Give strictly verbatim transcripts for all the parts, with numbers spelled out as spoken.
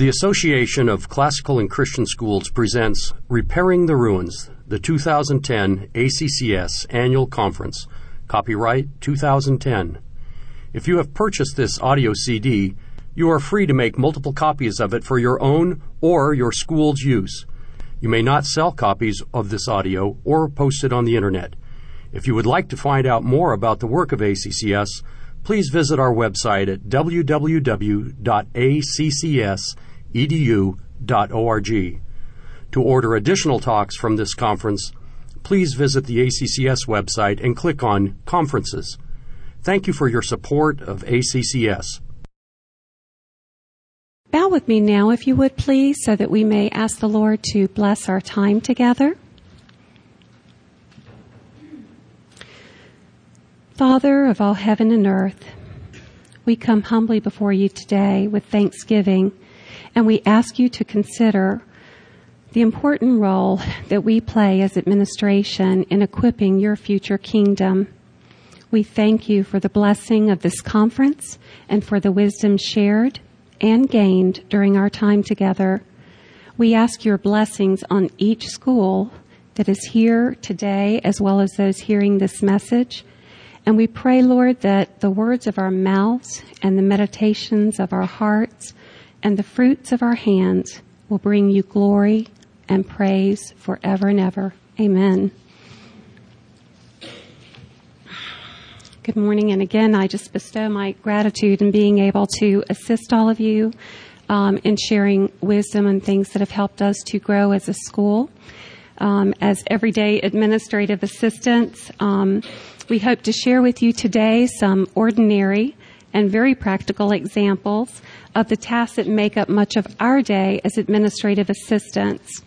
The Association of Classical and Christian Schools presents Repairing the Ruins, the two thousand ten A C C S Annual Conference, copyright two thousand ten. If you have purchased this audio C D, you are free to make multiple copies of it for your own or your school's use. You may not sell copies of this audio or post it on the Internet. If you would like to find out more about the work of A C C S, please visit our website at w w w dot a c c s e d u dot org. To order additional talks from this conference, please visit the A C C S website and click on Conferences. Thank you for your support of A C C S. Bow with me now, if you would, please, so that we may ask the Lord to bless our time together. Father of all heaven and earth, we come humbly before you today with thanksgiving, and we ask you to consider the important role that we play as administration in equipping your future kingdom. We thank you for the blessing of this conference and for the wisdom shared and gained during our time together. We ask your blessings on each school that is here today, as well as those hearing this message. And we pray, Lord, that the words of our mouths and the meditations of our hearts and the fruits of our hands will bring you glory and praise forever and ever. Amen. Good morning, and again, I just bestow my gratitude in being able to assist all of you um, in sharing wisdom and things that have helped us to grow as a school. Um, as everyday administrative assistants, um, we hope to share with you today some ordinary and very practical examples of the tasks that make up much of our day as administrative assistants.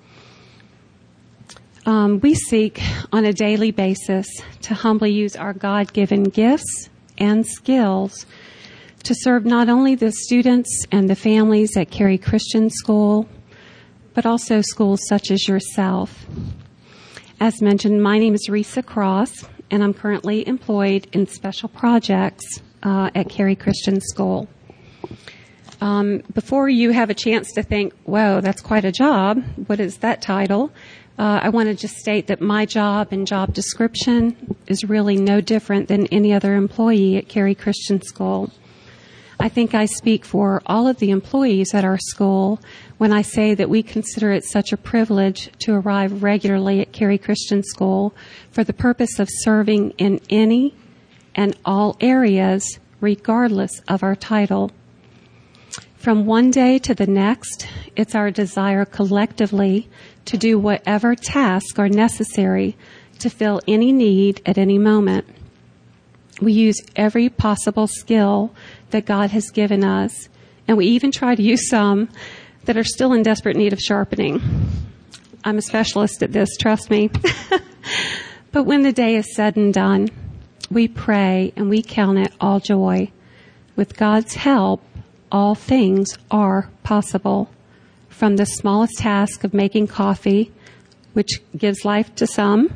Um, we seek on a daily basis to humbly use our God-given gifts and skills to serve not only the students and the families at Cary Christian School, but also schools such as yourself. As mentioned, my name is Risa Cross, and I'm currently employed in special projects uh, at Cary Christian School. Um, before you have a chance to think, whoa, that's quite a job, what is that title? Uh, I want to just state that my job and job description is really no different than any other employee at Cary Christian School. I think I speak for all of the employees at our school when I say that we consider it such a privilege to arrive regularly at Cary Christian School for the purpose of serving in any and all areas, regardless of our title. From one day to the next, it's our desire collectively to do whatever tasks are necessary to fill any need at any moment. We use every possible skill that God has given us, and we even try to use some that are still in desperate need of sharpening. I'm a specialist at this, trust me. But when the day is said and done, we pray and we count it all joy. With God's help, all things are possible. From the smallest task of making coffee, which gives life to some,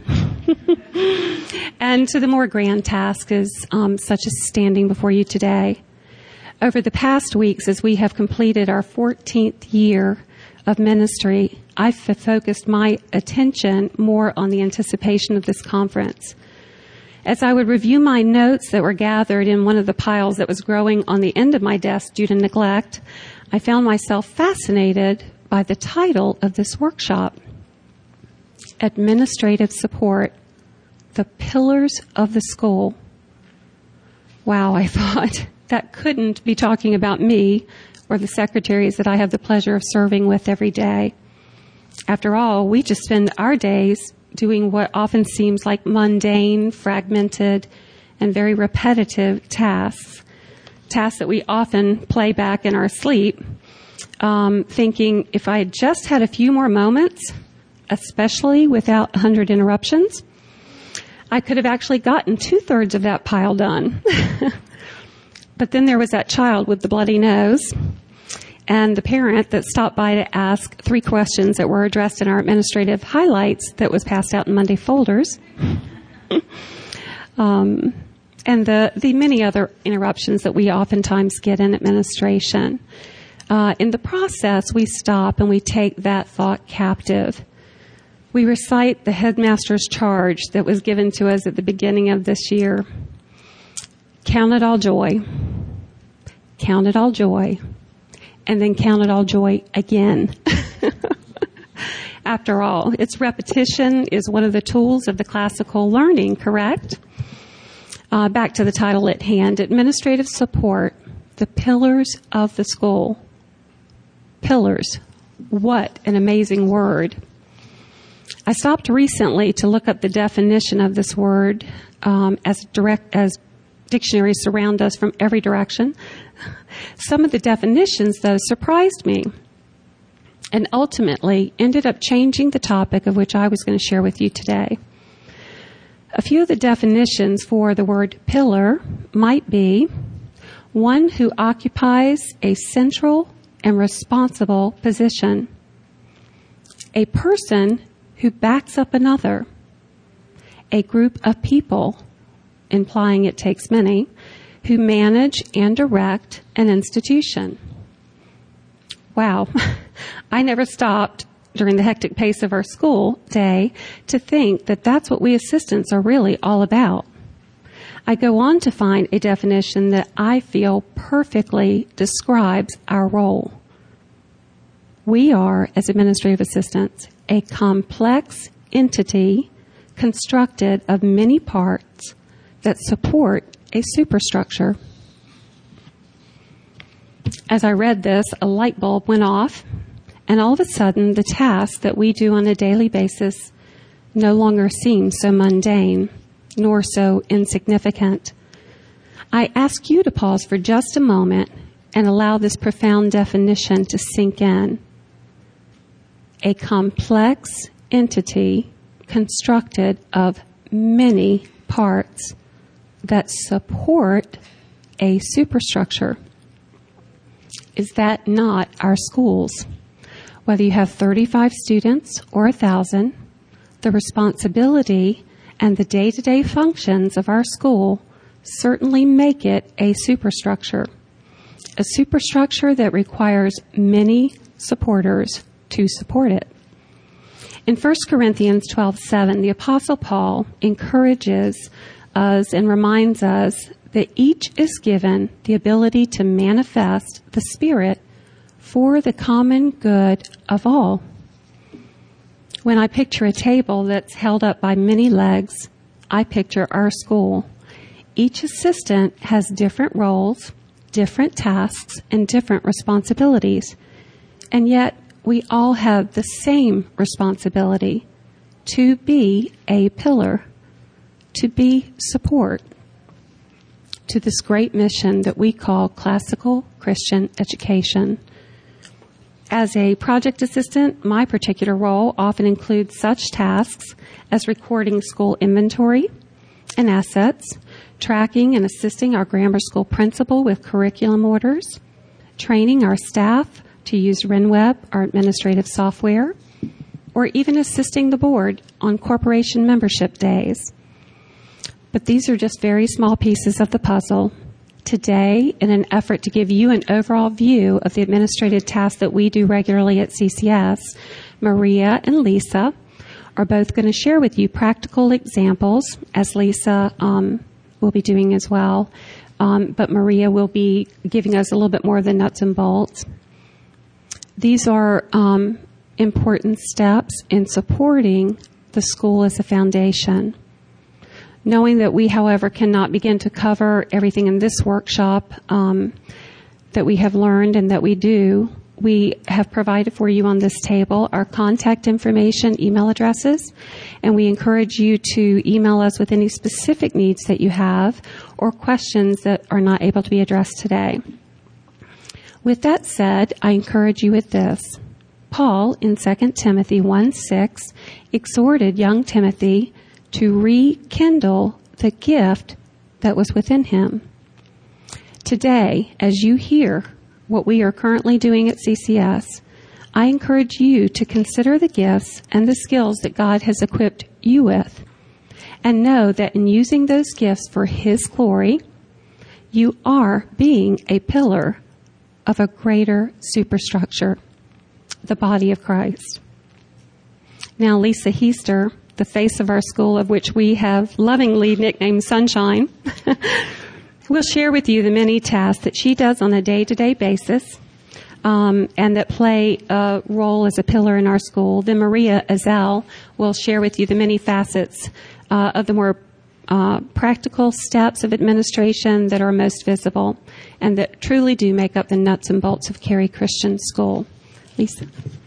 and to the more grand task is um, such as standing before you today. Over the past weeks, as we have completed our fourteenth year of ministry, I've focused my attention more on the anticipation of this conference. As I would review my notes that were gathered in one of the piles that was growing on the end of my desk due to neglect, I found myself fascinated by the title of this workshop, Administrative Support, the Pillars of the School. Wow, I thought, that couldn't be talking about me or the secretaries that I have the pleasure of serving with every day. After all, we just spend our days doing what often seems like mundane, fragmented, and very repetitive tasks, tasks that we often play back in our sleep, um, thinking if I had just had a few more moments, especially without one hundred interruptions, I could have actually gotten two-thirds of that pile done. But then there was that child with the bloody nose and the parent that stopped by to ask three questions that were addressed in our administrative highlights that was passed out in Monday folders. um, and the, the many other interruptions that we oftentimes get in administration. Uh, in the process, we stop and we take that thought captive. We recite the headmaster's charge that was given to us at the beginning of this year. Count it all joy. Count it all joy. And then count it all joy again. After all, its repetition is one of the tools of the classical learning, correct? Uh, back to the title at hand, Administrative Support, the Pillars of the School. Pillars. What an amazing word. I stopped recently to look up the definition of this word um, as direct as dictionaries surround us from every direction. Some of the definitions, though, surprised me and ultimately ended up changing the topic of which I was going to share with you today. A few of the definitions for the word pillar might be one who occupies a central and responsible position, a person who backs up another, a group of people, implying it takes many, who manage and direct an institution. Wow, I never stopped during the hectic pace of our school day to think that that's what we assistants are really all about. I go on to find a definition that I feel perfectly describes our role. We are, as administrative assistants, a complex entity constructed of many parts that support a superstructure. As I read this, a light bulb went off, and all of a sudden, the tasks that we do on a daily basis no longer seem so mundane, nor so insignificant. I ask you to pause for just a moment and allow this profound definition to sink in. A complex entity constructed of many parts that support a superstructure. Is that not our schools? Whether you have thirty-five students or one thousand, the responsibility and the day-to-day functions of our school certainly make it a superstructure. A superstructure that requires many supporters to support it. In First Corinthians twelve seven, the Apostle Paul encourages us and reminds us that each is given the ability to manifest the Spirit for the common good of all. When I picture a table that's held up by many legs, I picture our school. Each assistant has different roles, different tasks, and different responsibilities. And yet, we all have the same responsibility to be a pillar, to be support to this great mission that we call classical Christian education. As a project assistant, my particular role often includes such tasks as recording school inventory and assets, tracking and assisting our grammar school principal with curriculum orders, training our staff to use RenWeb, our administrative software, or even assisting the board on corporation membership days. But these are just very small pieces of the puzzle. Today, in an effort to give you an overall view of the administrative tasks that we do regularly at C C S, Maria and Lisa are both going to share with you practical examples, as Lisa um, will be doing as well. Um, but Maria will be giving us a little bit more of the nuts and bolts. These are um, important steps in supporting the school as a foundation. Knowing that we, however, cannot begin to cover everything in this workshop um, that we have learned and that we do, we have provided for you on this table our contact information, email addresses, and we encourage you to email us with any specific needs that you have or questions that are not able to be addressed today. With that said, I encourage you with this. Paul, in Second Timothy one six, exhorted young Timothy to rekindle the gift that was within him. Today, as you hear what we are currently doing at C C S, I encourage you to consider the gifts and the skills that God has equipped you with, and know that in using those gifts for His glory, you are being a pillar of a greater superstructure, the body of Christ. Now, Lisa Heister, the face of our school, of which we have lovingly nicknamed Sunshine, will share with you the many tasks that she does on a day-to-day basis um, and that play a role as a pillar in our school. Then Maria Azell will share with you the many facets uh, of the more uh, practical steps of administration that are most visible and that truly do make up the nuts and bolts of Cary Christian School. Lisa.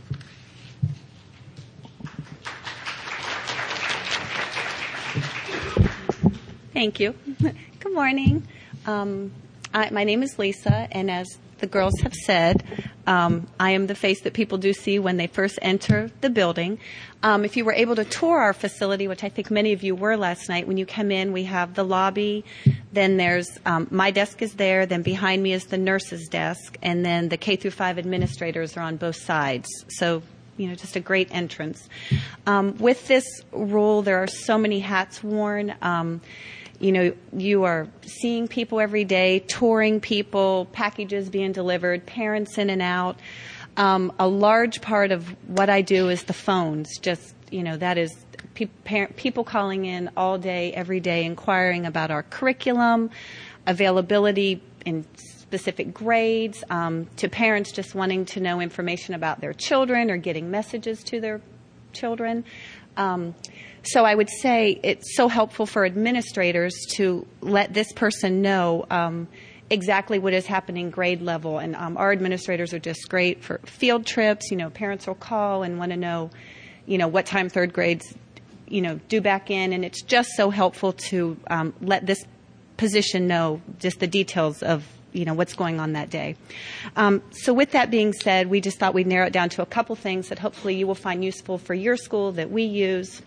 Thank you. Good morning. Um, I, my name is Lisa, and as the girls have said, um, I am the face that people do see when they first enter the building. Um, if you were able to tour our facility, which I think many of you were last night, when you come in, we have the lobby, then there's um, my desk is there, then behind me is the nurse's desk, and then the K through five administrators are on both sides. So, you know, just a great entrance. Um, with this role, there are so many hats worn. Um, You know, you are seeing people every day, touring people, packages being delivered, parents in and out. Um, a large part of what I do is the phones. Just, you know, that is pe- parent, people calling in all day, every day, inquiring about our curriculum, availability in specific grades, um, to parents just wanting to know information about their children or getting messages to their children. Um, So I would say it's so helpful for administrators to let this person know um, exactly what is happening grade level. And um, our administrators are just great for field trips. You know, parents will call and want to know, you know, what time third grades, you know, due back in. And it's just so helpful to um, let this position know just the details of, you know, what's going on that day. Um, so with that being said, we just thought we'd narrow it down to a couple things that hopefully you will find useful for your school that we use.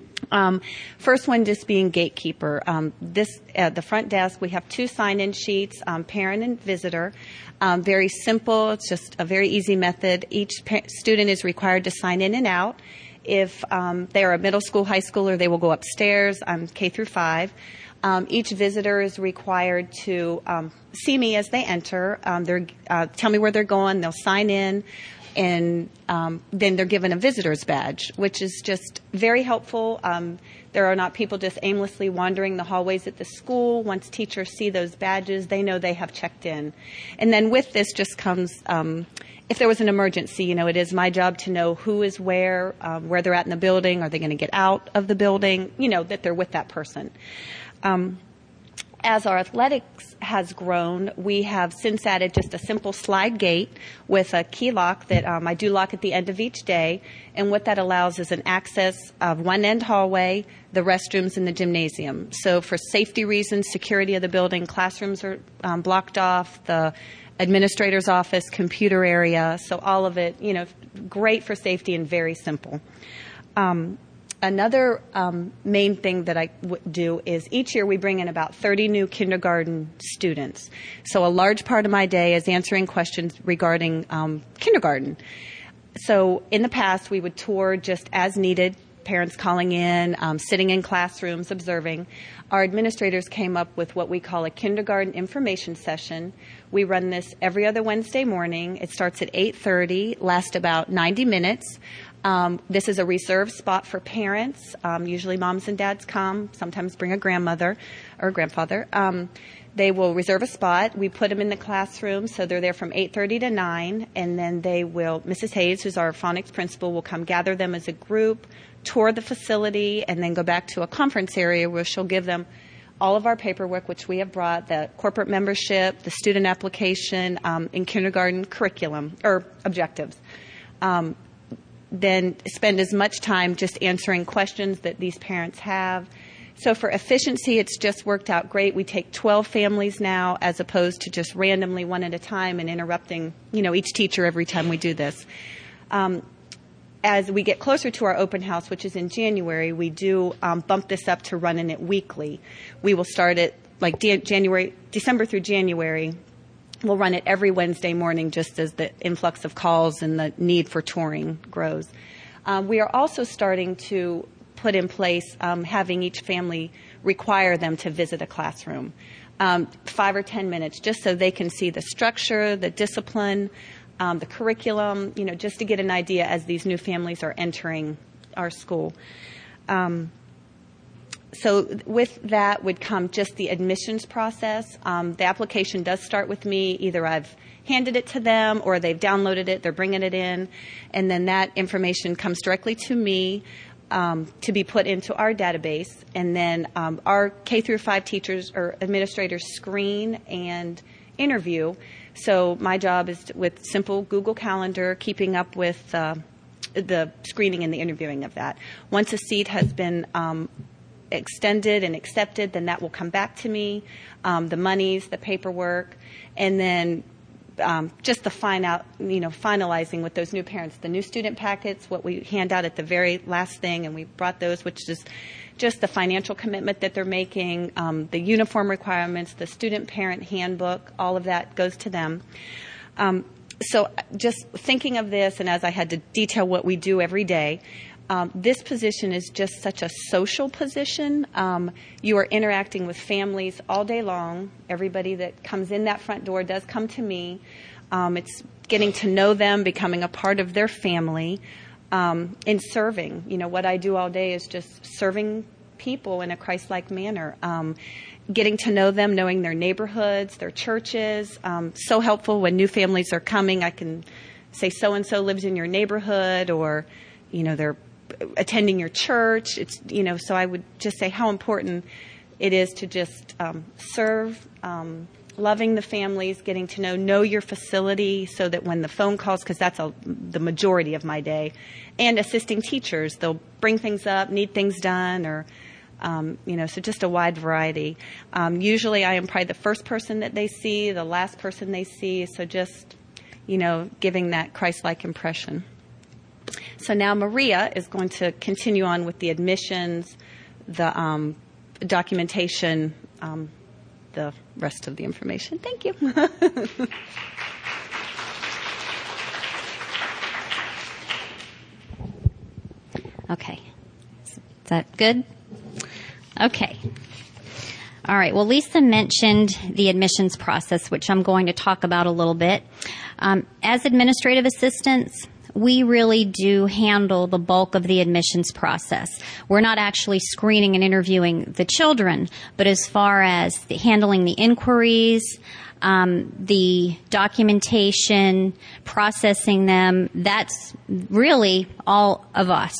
Um, first one just being gatekeeper. Um, this at the front desk, we have two sign-in sheets, um, parent and visitor. Um, very simple. It's just a very easy method. Each pa- student is required to sign in and out. If um, they are a middle school, high schooler, they will go upstairs. I'm K through five. Um, each visitor is required to um, see me as they enter. Um, they're uh, tell me where they're going. They'll sign in. And um, then they're given a visitor's badge, which is just very helpful. Um, there are not people just aimlessly wandering the hallways at the school. Once teachers see those badges, they know they have checked in. And then with this just comes, um, if there was an emergency, you know, it is my job to know who is where, um, where they're at in the building. Are they going to get out of the building? You know, that they're with that person. Um, As our athletics has grown, we have since added just a simple slide gate with a key lock that um, I do lock at the end of each day. And what that allows is an access of one end hallway, the restrooms, and the gymnasium. So for safety reasons, security of the building, classrooms are um, blocked off, the administrator's office, computer area. So all of it, you know, great for safety and very simple. Um, Another um, main thing that I w- do is each year we bring in about thirty new kindergarten students. So a large part of my day is answering questions regarding um, kindergarten. So in the past, we would tour just as needed, parents calling in, um, sitting in classrooms, observing. Our administrators came up with what we call a kindergarten information session. We run this every other Wednesday morning. It starts at eight thirty, lasts about ninety minutes. Um, this is a reserved spot for parents. Um, usually moms and dads come, sometimes bring a grandmother or grandfather. Um, they will reserve a spot. We put them in the classroom, so they're there from eight thirty to nine, and then they will, Missus Hayes, who's our phonics principal, will come gather them as a group, tour the facility, and then go back to a conference area where she'll give them all of our paperwork, which we have brought, the corporate membership, the student application, um, and kindergarten curriculum, or objectives. Um, then spend as much time just answering questions that these parents have. So for efficiency, it's just worked out great. We take twelve families now as opposed to just randomly one at a time and interrupting, you know, each teacher every time we do this. Um, as we get closer to our open house, which is in January, we do um, bump this up to running it weekly. We will start it like de- January, December through January. We'll run it every Wednesday morning just as the influx of calls and the need for touring grows. Um, we are also starting to put in place um, having each family require them to visit a classroom. um, five or ten minutes, just so they can see the structure, the discipline, um, the curriculum, you know, just to get an idea as these new families are entering our school. Um, so with that would come just the admissions process. Um, the application does start with me. Either I've handed it to them or they've downloaded it, they're bringing it in, and then that information comes directly to me um, to be put into our database. And then um, our K through five teachers or administrators screen and interview. So my job is to, with simple Google Calendar, keeping up with uh, the screening and the interviewing of that. Once a seat has been um, extended and accepted, then that will come back to me, um, the monies, the paperwork, and then um, just the fine out, you know, finalizing with those new parents, the new student packets, what we hand out at the very last thing, and we brought those, which is just the financial commitment that they're making, um, the uniform requirements, the student parent handbook, all of that goes to them. Um, so just thinking of this, and as I had to detail what we do every day, Um, this position is just such a social position. Um, you are interacting with families all day long. Everybody that comes in that front door does come to me. Um, it's getting to know them, becoming a part of their family, um, and serving. You know, what I do all day is just serving people in a Christ-like manner, um, getting to know them, knowing their neighborhoods, their churches. Um, so helpful when new families are coming. I can say so-and-so lives in your neighborhood, or, you know, they're attending your church. It's, you know, so I would just say how important it is to just um, serve, um, loving the families, getting to know, know your facility, so that when the phone calls, because that's a, the majority of my day, and assisting teachers, they'll bring things up, need things done, or, um, you know, so just a wide variety. Um, usually I am probably the first person that they see, the last person they see, so just, you know, giving that Christ-like impression. So now Maria is going to continue on with the admissions, the um, documentation, um, the rest of the information. Thank you. Okay. Is that good? Okay. All right. Well, Lisa mentioned the admissions process, which I'm going to talk about a little bit. Um, as administrative assistants, we really do handle the bulk of the admissions process. We're not actually screening and interviewing the children, but as far as the handling the inquiries, um, the documentation, processing them, that's really all of us.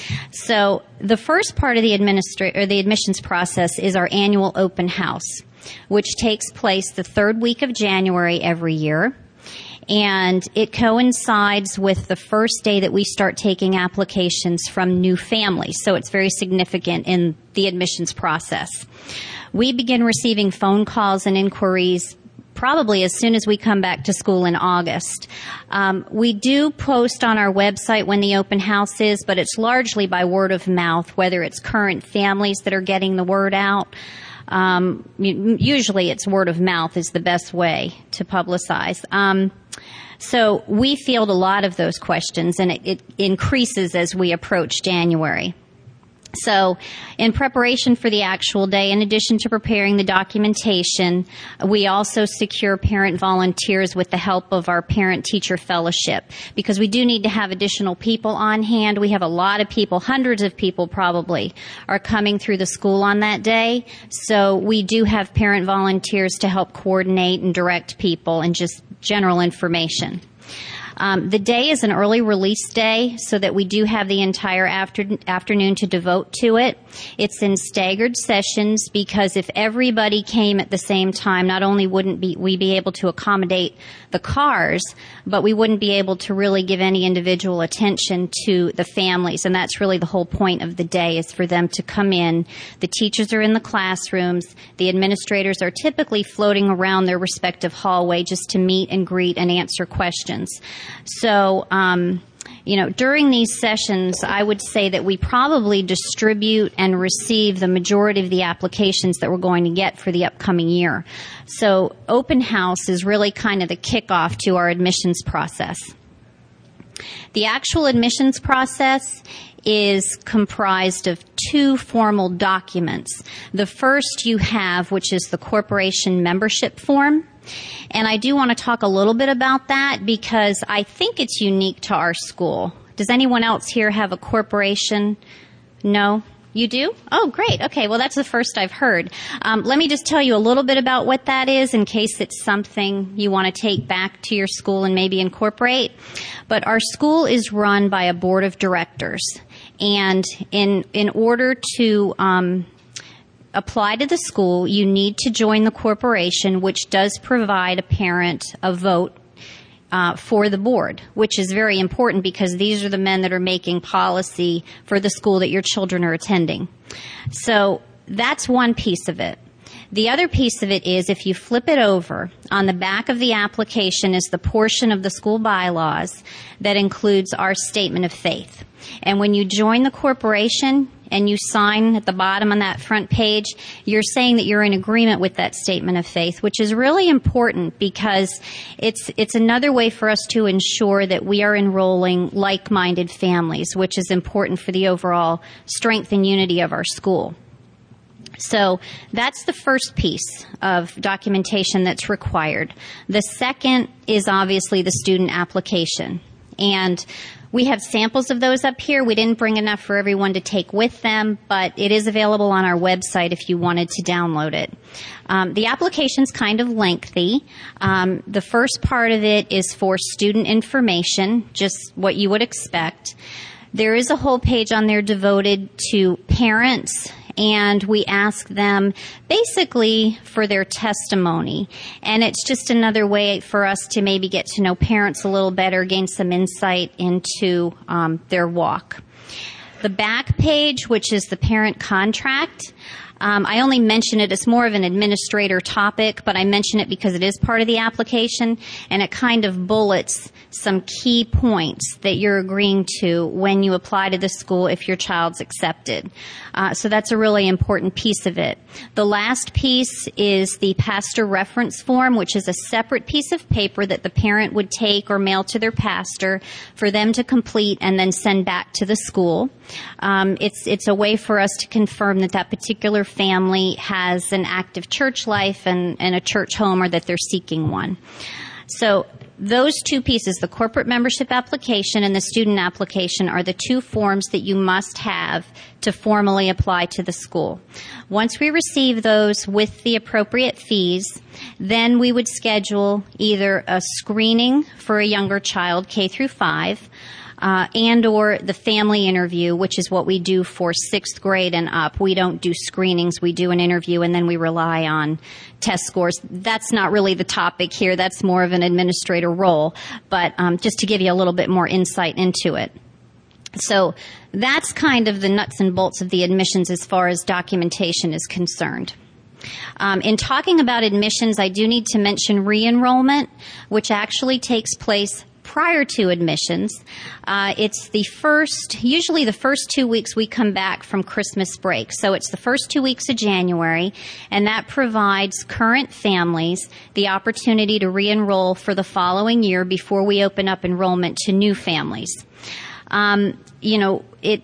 So the first part of the administra- or the admissions process is our annual open house, which takes place the third week of January every year. And it coincides with the first day that we start taking applications from new families. So it's very significant in the admissions process. We begin receiving phone calls and inquiries probably as soon as we come back to school in August. Um, we do post on our website when the open house is, but it's largely by word of mouth, whether it's current families that are getting the word out. Um, usually it's word of mouth is the best way to publicize. Um, so we field a lot of those questions, and it, it increases as we approach January. So in preparation for the actual day, in addition to preparing the documentation, we also secure parent volunteers with the help of our parent-teacher fellowship, because we do need to have additional people on hand. We have a lot of people, hundreds of people probably, are coming through the school on that day. So we do have parent volunteers to help coordinate and direct people and just general information. Um, the day is an early release day, so that we do have the entire after, afternoon to devote to it. It's in staggered sessions, because if everybody came at the same time, not only wouldn't be, we be able to accommodate the cars, but we wouldn't be able to really give any individual attention to the families. And that's really the whole point of the day, is for them to come in. The teachers are in the classrooms. The administrators are typically floating around their respective hallway just to meet and greet and answer questions. So, um, you know, during these sessions, I would say that we probably distribute and receive the majority of the applications that we're going to get for the upcoming year. So open house is really kind of the kickoff to our admissions process. The actual admissions process is comprised of two formal documents. The first you have, which is the corporation membership form. And I do want to talk a little bit about that because I think it's unique to our school. Does anyone else here have a corporation? No? You do? Oh, great. Okay, well, that's the first I've heard. Um, let me just tell you a little bit about what that is in case it's something you want to take back to your school and maybe incorporate. But our school is run by a board of directors. And in in order to um, apply to the school, you need to join the corporation, which does provide a parent a vote Uh, for the board, which is very important because these are the men that are making policy for the school that your children are attending. So that's one piece of it. The other piece of it is if you flip it over, on the back of the application is the portion of the school bylaws that includes our statement of faith. And when you join the corporation and you sign at the bottom on that front page, you're saying that you're in agreement with that statement of faith, which is really important because it's it's another way for us to ensure that we are enrolling like-minded families, which is important for the overall strength and unity of our school. So that's the first piece of documentation that's required. The second is obviously the student application. And we have samples of those up here. We didn't bring enough for everyone to take with them, but it is available on our website if you wanted to download it. Um, the application's kind of lengthy. Um, the first part of it is for student information, just what you would expect. There is a whole page on there devoted to parents, and we ask them basically for their testimony. And it's just another way for us to maybe get to know parents a little better, gain some insight into um, their walk. The back page, which is the parent contract, Um, I only mention it as more of an administrator topic, but I mention it because it is part of the application, and it kind of bullets some key points that you're agreeing to when you apply to the school if your child's accepted. Uh, so that's a really important piece of it. The last piece is the pastor reference form, which is a separate piece of paper that the parent would take or mail to their pastor for them to complete and then send back to the school. Um, it's it's a way for us to confirm that that particular family has an active church life and, and a church home, or that they're seeking one. So those two pieces, the corporate membership application and the student application, are the two forms that you must have to formally apply to the school. Once we receive those with the appropriate fees, then we would schedule either a screening for a younger child, K through five, Uh, and or the family interview, which is what we do for sixth grade and up. We don't do screenings. We do an interview, and then we rely on test scores. That's not really the topic here. That's more of an administrator role, but um, just to give you a little bit more insight into it. So that's kind of the nuts and bolts of the admissions as far as documentation is concerned. Um, in talking about admissions, I do need to mention re-enrollment, which actually takes place prior to admissions. Uh, it's the first, usually the first two weeks we come back from Christmas break. So it's the first two weeks of January, and that provides current families the opportunity to re-enroll for the following year before we open up enrollment to new families. Um, you know, it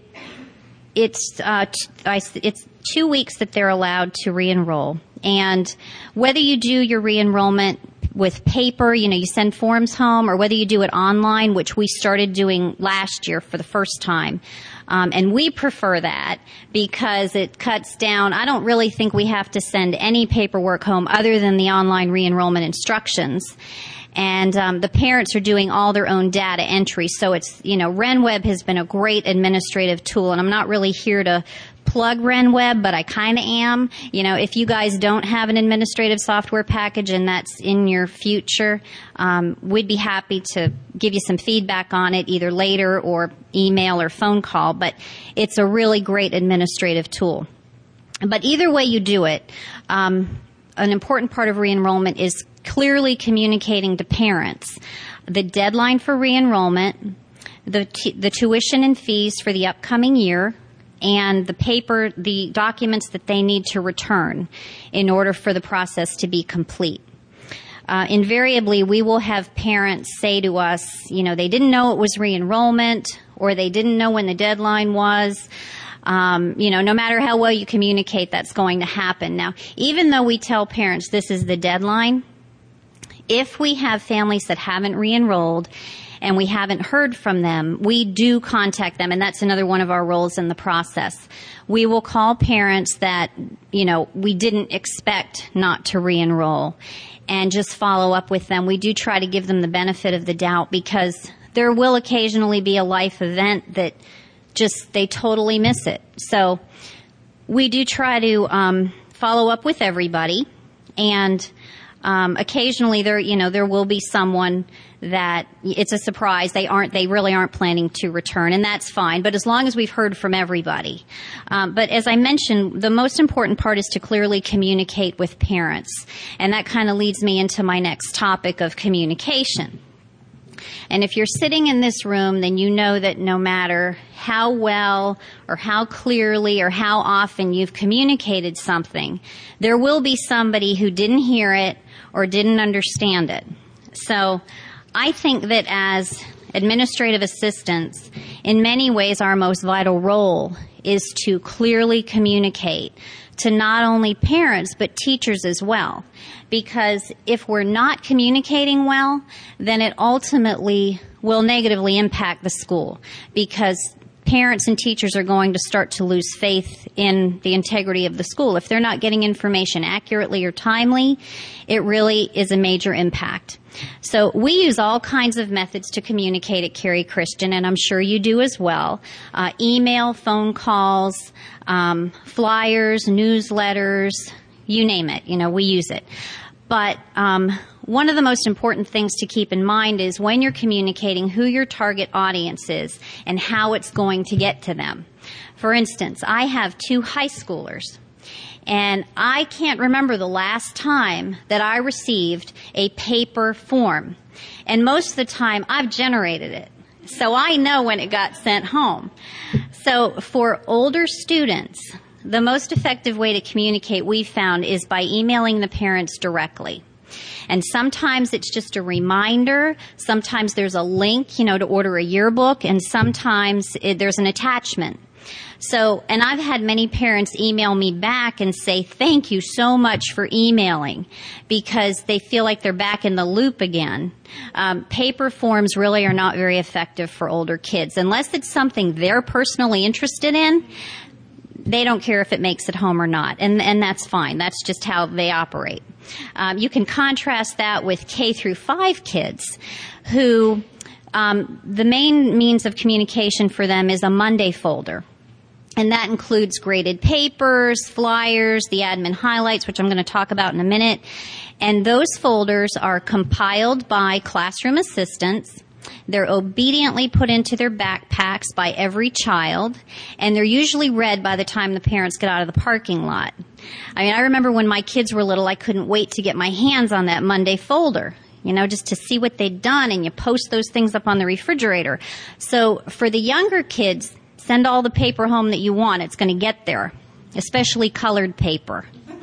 it's uh, t- I, it's two weeks that they're allowed to re-enroll. And whether you do your re-enrollment with paper, you know, you send forms home, or whether you do it online, which we started doing last year for the first time. Um, and we prefer that because it cuts down. I don't really think we have to send any paperwork home other than the online re-enrollment instructions. And um, the parents are doing all their own data entry. So it's, you know, RenWeb has been a great administrative tool, and I'm not really here to plug RenWeb, but I kind of am. You know, if you guys don't have an administrative software package and that's in your future, um, we'd be happy to give you some feedback on it either later or email or phone call, but it's a really great administrative tool. But either way you do it, um, an important part of re-enrollment is clearly communicating to parents the deadline for re-enrollment, the, t- the tuition and fees for the upcoming year, and the paper, the documents that they need to return in order for the process to be complete. uh, invariably we will have parents say to us, you know, they didn't know it was re-enrollment, or they didn't know when the deadline was. Um, you know, no matter how well you communicate, that's going to happen. Now, even though we tell parents this is the deadline, if we have families that haven't re-enrolled and we haven't heard from them, we do contact them, and that's another one of our roles in the process. We will call parents that, you know, we didn't expect not to re-enroll and just follow up with them. We do try to give them the benefit of the doubt, because there will occasionally be a life event that just they totally miss it. So we do try to um, follow up with everybody, and um, occasionally there, you know, there will be someone that it's a surprise. They aren't, they really aren't planning to return, and that's fine. But as long as we've heard from everybody. Um, but as I mentioned, the most important part is to clearly communicate with parents, and that kind of leads me into my next topic of communication. And if you're sitting in this room, then you know that no matter how well or how clearly or how often you've communicated something, there will be somebody who didn't hear it or didn't understand it. So I think that as administrative assistants, in many ways our most vital role is to clearly communicate to not only parents but teachers as well. Because if we're not communicating well, then it ultimately will negatively impact the school, because parents and teachers are going to start to lose faith in the integrity of the school. If they're not getting information accurately or timely, it really is a major impact. So we use all kinds of methods to communicate at Cary Christian, and I'm sure you do as well. Uh, email, phone calls, um, flyers, newsletters, you name it. You know, we use it. But um, one of the most important things to keep in mind is when you're communicating who your target audience is and how it's going to get to them. For instance, I have two high schoolers, and I can't remember the last time that I received a paper form. And most of the time, I've generated it, so I know when it got sent home. So for older students, the most effective way to communicate, we've found, is by emailing the parents directly. And sometimes it's just a reminder. Sometimes there's a link, you know, to order a yearbook, and sometimes it, there's an attachment. So, and I've had many parents email me back and say, thank you so much for emailing, because they feel like they're back in the loop again. Um, paper forms really are not very effective for older kids. Unless it's something they're personally interested in, they don't care if it makes it home or not, and, and that's fine. That's just how they operate. Um, you can contrast that with K through five kids who um, the main means of communication for them is a Monday folder. And that includes graded papers, flyers, the admin highlights, which I'm going to talk about in a minute. And those folders are compiled by classroom assistants. They're obediently put into their backpacks by every child, and they're usually read by the time the parents get out of the parking lot. I mean, I remember when my kids were little, I couldn't wait to get my hands on that Monday folder, you know, just to see what they'd done, and you post those things up on the refrigerator. So for the younger kids, send all the paper home that you want. It's going to get there, especially colored paper.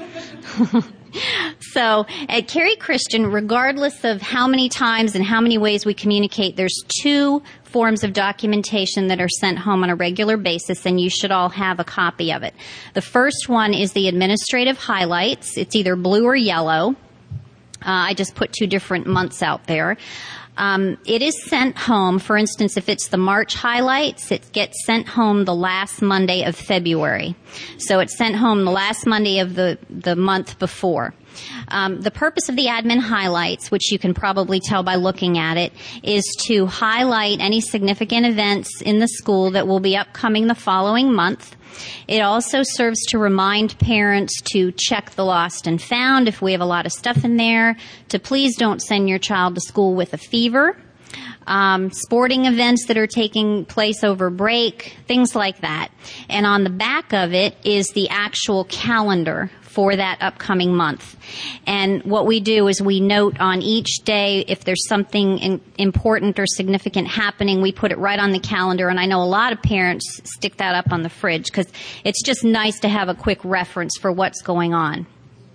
So at Cary Christian, regardless of how many times and how many ways we communicate, there's two forms of documentation that are sent home on a regular basis, and you should all have a copy of it. The first one is the administrative highlights. It's either blue or yellow. Uh, I just put two different months out there. Um, it is sent home. For instance, if it's the March highlights, it gets sent home the last Monday of February. So it's sent home the last Monday of the, the month before. Um, the purpose of the admin highlights, which you can probably tell by looking at it, is to highlight any significant events in the school that will be upcoming the following month. It also serves to remind parents to check the lost and found if we have a lot of stuff in there, to please don't send your child to school with a fever, um, sporting events that are taking place over break, things like that. And on the back of it is the actual calendar for that upcoming month. And what we do is we note on each day if there's something in, important or significant happening, we put it right on the calendar. And I know a lot of parents stick that up on the fridge because it's just nice to have a quick reference for what's going on.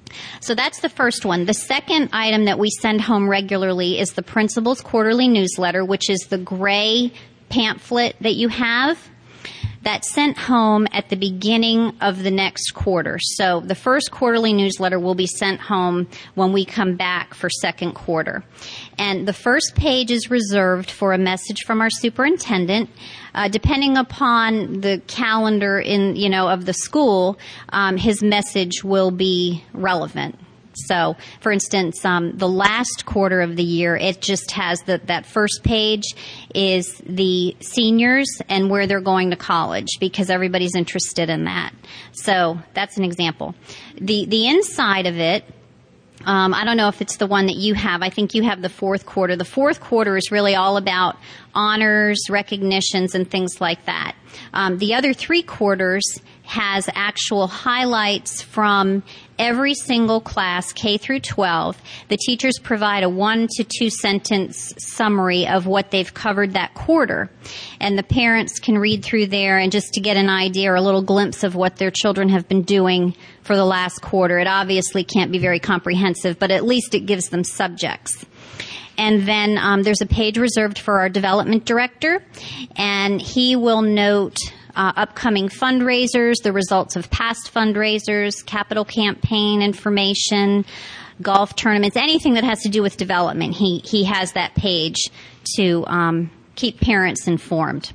So that's the first one. The second item that we send home regularly is the Principal's Quarterly Newsletter, which is the gray pamphlet that you have. That's sent home at the beginning of the next quarter. So the first quarterly newsletter will be sent home when we come back for second quarter. And the first page is reserved for a message from our superintendent. Uh, depending upon the calendar in, you know, of the school, um, his message will be relevant. So, for instance, um, the last quarter of the year, it just has the, that first page is the seniors and where they're going to college because everybody's interested in that. So that's an example. The the inside of it, um, I don't know if it's the one that you have. I think you have the fourth quarter. The fourth quarter is really all about honors, recognitions, and things like that. Um, the other three quarters has actual highlights from every single class, K through twelve. The teachers provide a one to two sentence summary of what they've covered that quarter. And the parents can read through there and just to get an idea or a little glimpse of what their children have been doing for the last quarter. It obviously can't be very comprehensive, but at least it gives them subjects. And then um, there's a page reserved for our development director, and he will note uh, upcoming fundraisers, the results of past fundraisers, capital campaign information, golf tournaments, anything that has to do with development. He he has that page to um, keep parents informed.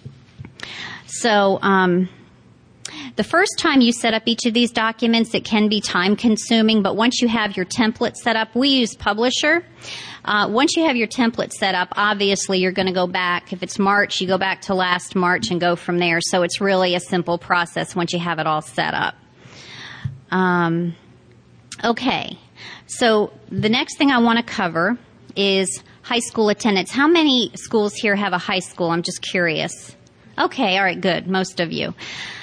So um, the first time you set up each of these documents, it can be time-consuming, but once you have your template set up, we use Publisher. Uh, once you have your template set up, obviously you're going to go back. If it's March, you go back to last March and go from there. So it's really a simple process once you have it all set up. Um, okay. So the next thing I want to cover is high school attendance. How many schools here have a high school? I'm just curious. Okay. All right. Good. Most of you.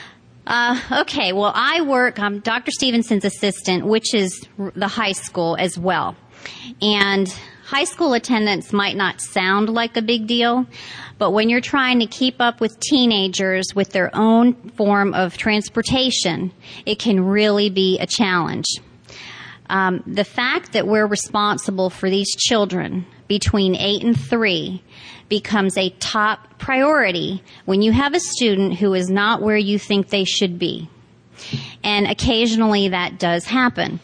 Uh, okay. Well, I work, I'm Doctor Stevenson's assistant, which is the high school as well. And high school attendance might not sound like a big deal, but when you're trying to keep up with teenagers with their own form of transportation, it can really be a challenge. Um, the fact that we're responsible for these children between eight and three becomes a top priority when you have a student who is not where you think they should be. And occasionally that does happen.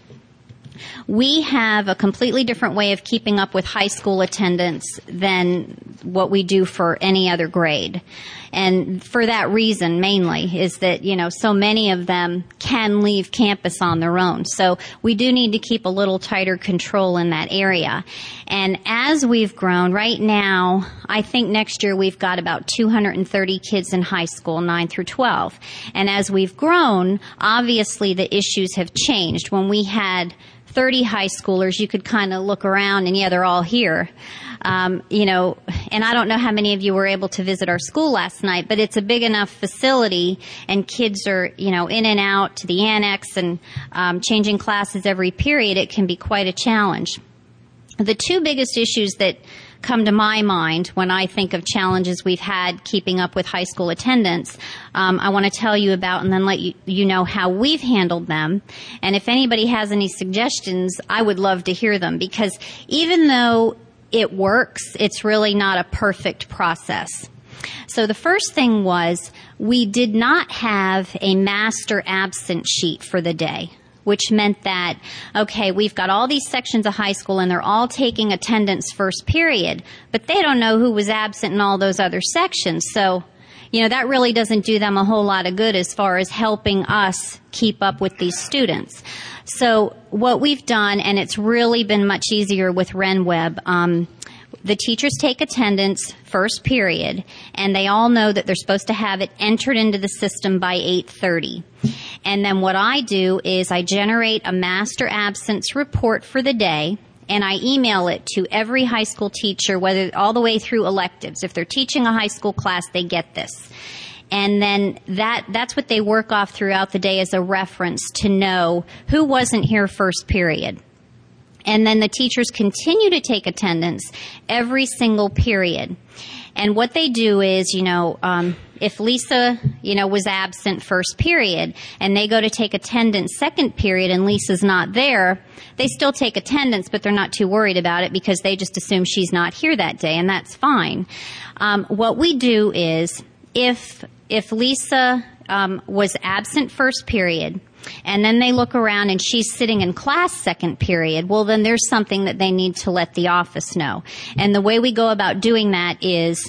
We have a completely different way of keeping up with high school attendance than what we do for any other grade. And for that reason, mainly, is that, you know, so many of them can leave campus on their own. So we do need to keep a little tighter control in that area. And as we've grown, right now, I think next year we've got about two hundred thirty kids in high school, nine through twelve. And as we've grown, obviously the issues have changed. When we had thirty high schoolers, you could kind of look around and, yeah, they're all here. Um, you know, and I don't know how many of you were able to visit our school last night, but it's a big enough facility and kids are, you know, in and out to the annex and um, changing classes every period. It can be quite a challenge. The two biggest issues that come to my mind when I think of challenges we've had keeping up with high school attendance, um, I want to tell you about and then let you, you know how we've handled them. And if anybody has any suggestions, I would love to hear them, because even though it works, it's really not a perfect process. So the first thing was we did not have a master absent sheet for the day, which meant that, okay, we've got all these sections of high school and they're all taking attendance first period, but they don't know who was absent in all those other sections. So, you know, that really doesn't do them a whole lot of good as far as helping us keep up with these students. So what we've done, and it's really been much easier with RenWeb, um, the teachers take attendance first period, and they all know that they're supposed to have it entered into the system by eight thirty. And then what I do is I generate a master absence report for the day, and I email it to every high school teacher, whether all the way through electives. If they're teaching a high school class, they get this. And then that that's what they work off throughout the day as a reference to know who wasn't here first period. And then the teachers continue to take attendance every single period. And what they do is, you know, um, if Lisa, you know, was absent first period and they go to take attendance second period and Lisa's not there, they still take attendance, but they're not too worried about it because they just assume she's not here that day, and that's fine. Um, what we do is if if Lisa um, was absent first period, and then they look around and she's sitting in class second period, well, then there's something that they need to let the office know. And the way we go about doing that is,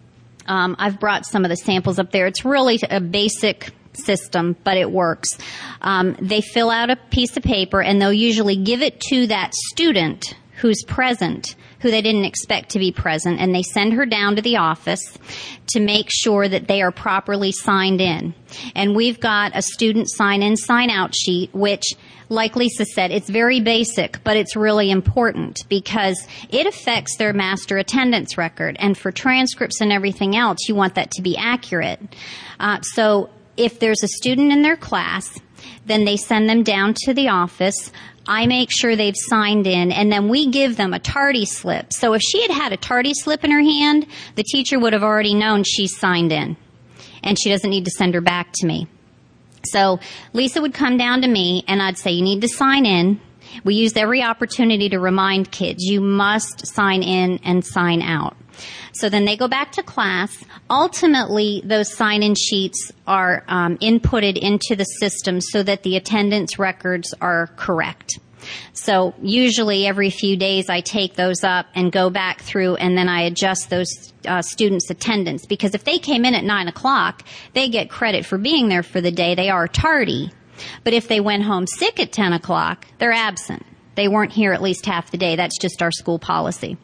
um, I've brought some of the samples up there. It's really a basic system, but it works. Um, they fill out a piece of paper and they'll usually give it to that student who's present, who they didn't expect to be present, and they send her down to the office to make sure that they are properly signed in. And we've got a student sign-in, sign-out sheet, which, like Lisa said, it's very basic, but it's really important because it affects their master attendance record. And for transcripts and everything else, you want that to be accurate. Uh, so if there's a student in their class, then they send them down to the office. I make sure they've signed in, and then we give them a tardy slip. So if she had had a tardy slip in her hand, the teacher would have already known she's signed in, and she doesn't need to send her back to me. So Lisa would come down to me, and I'd say, you need to sign in. We use every opportunity to remind kids, you must sign in and sign out. So then they go back to class. Ultimately, those sign-in sheets are um, inputted into the system so that the attendance records are correct. So usually every few days I take those up and go back through and then I adjust those uh, students' attendance. Because if they came in at nine o'clock, they get credit for being there for the day. They are tardy. But if they went home sick at ten o'clock, they're absent. They weren't here at least half the day. That's just our school policy.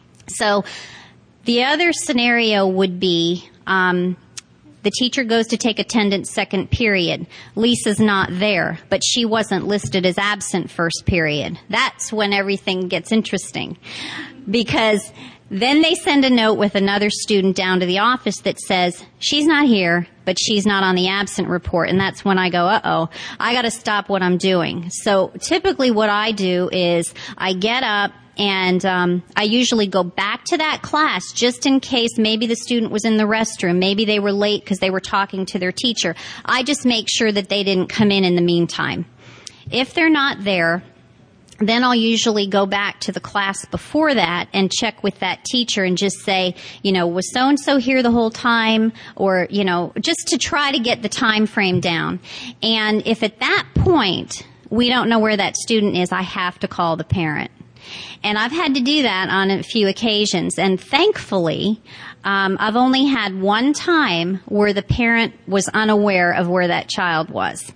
So the other scenario would be um, the teacher goes to take attendance second period. Lisa's not there, but she wasn't listed as absent first period. That's when everything gets interesting because then they send a note with another student down to the office that says, she's not here, but she's not on the absent report. And that's when I go, uh-oh, I got to stop what I'm doing. So typically what I do is I get up, and um, I usually go back to that class just in case maybe the student was in the restroom. Maybe they were late because they were talking to their teacher. I just make sure that they didn't come in in the meantime. If they're not there, then I'll usually go back to the class before that and check with that teacher and just say, you know, was so-and-so here the whole time? Or, you know, just to try to get the time frame down. And if at that point we don't know where that student is, I have to call the parent. And I've had to do that on a few occasions. And thankfully, um, I've only had one time where the parent was unaware of where that child was.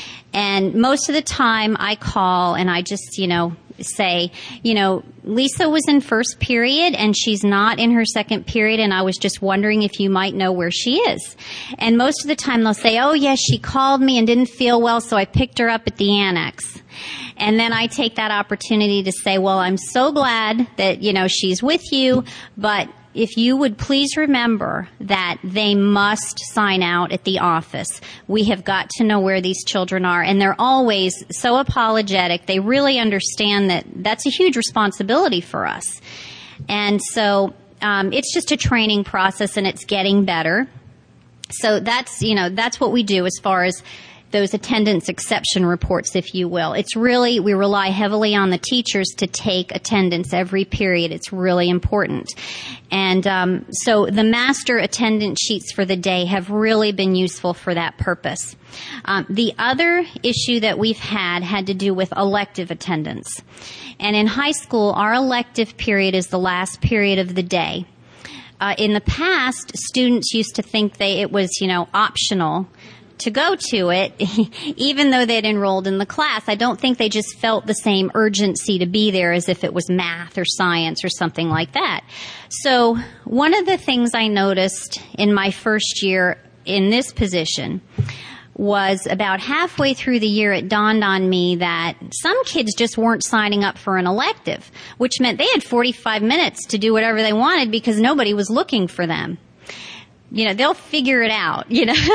And most of the time I call and I just, you know, say, you know, Lisa was in first period and she's not in her second period, and I was just wondering if you might know where she is. And most of the time they'll say, oh yes, she called me and didn't feel well, so I picked her up at the annex. And then I take that opportunity to say, well, I'm so glad that, you know, she's with you, but if you would please remember that they must sign out at the office. We have got to know where these children are. And they're always so apologetic. They really understand that that's a huge responsibility for us. And so um, it's just a training process, and it's getting better. So that's, you know, that's what we do as far as those attendance exception reports, if you will. It's really, we rely heavily on the teachers to take attendance every period. It's really important. And um, so the master attendance sheets for the day have really been useful for that purpose. Um, the other issue that we've had had to do with elective attendance. And in high school, our elective period is the last period of the day. Uh, in the past, students used to think they it was, you know, optional to go to it, even though they'd enrolled in the class. I don't think they just felt the same urgency to be there as if it was math or science or something like that. So one of the things I noticed in my first year in this position was about halfway through the year, it dawned on me that some kids just weren't signing up for an elective, which meant they had forty-five minutes to do whatever they wanted because nobody was looking for them. you know, they'll figure it out, you know.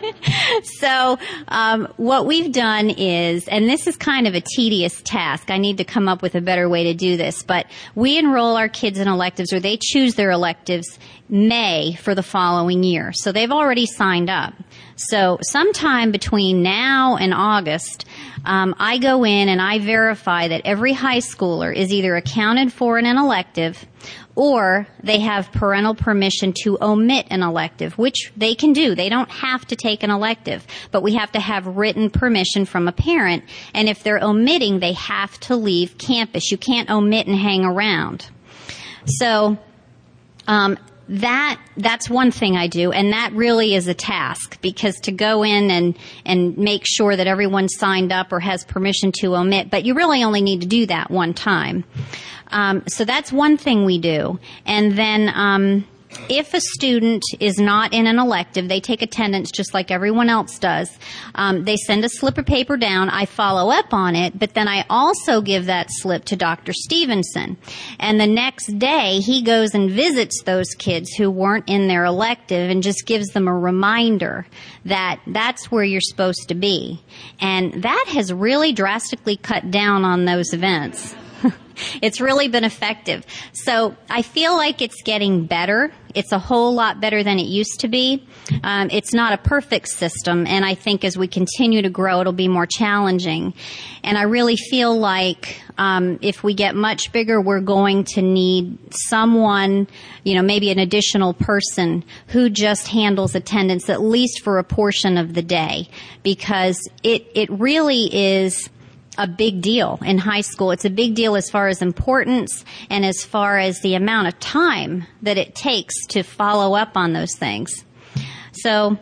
So um, what we've done is, and this is kind of a tedious task. I need to come up with a better way to do this. But we enroll our kids in electives, or they choose their electives May for the following year. So they've already signed up. So sometime between now and August, um, I go in and I verify that every high schooler is either accounted for in an elective or they have parental permission to omit an elective, which they can do. They don't have to take an elective, but we have to have written permission from a parent. And if they're omitting, they have to leave campus. You can't omit and hang around. So um, that that's one thing I do, and that really is a task, because to go in and, and make sure that everyone's signed up or has permission to omit, but you really only need to do that one time. Um, so that's one thing we do. And then um, if a student is not in an elective, they take attendance just like everyone else does. Um, they send a slip of paper down. I follow up on it, but then I also give that slip to Doctor Stevenson. And the next day, he goes and visits those kids who weren't in their elective and just gives them a reminder that that's where you're supposed to be. And that has really drastically cut down on those events. It's really been effective. So I feel like it's getting better. It's a whole lot better than it used to be. Um, it's not a perfect system, and I think as we continue to grow, it'll be more challenging. And I really feel like um, if we get much bigger, we're going to need someone, you know, maybe an additional person who just handles attendance at least for a portion of the day, because it it really is a big deal in high school. It's a big deal as far as importance and as far as the amount of time that it takes to follow up on those things. So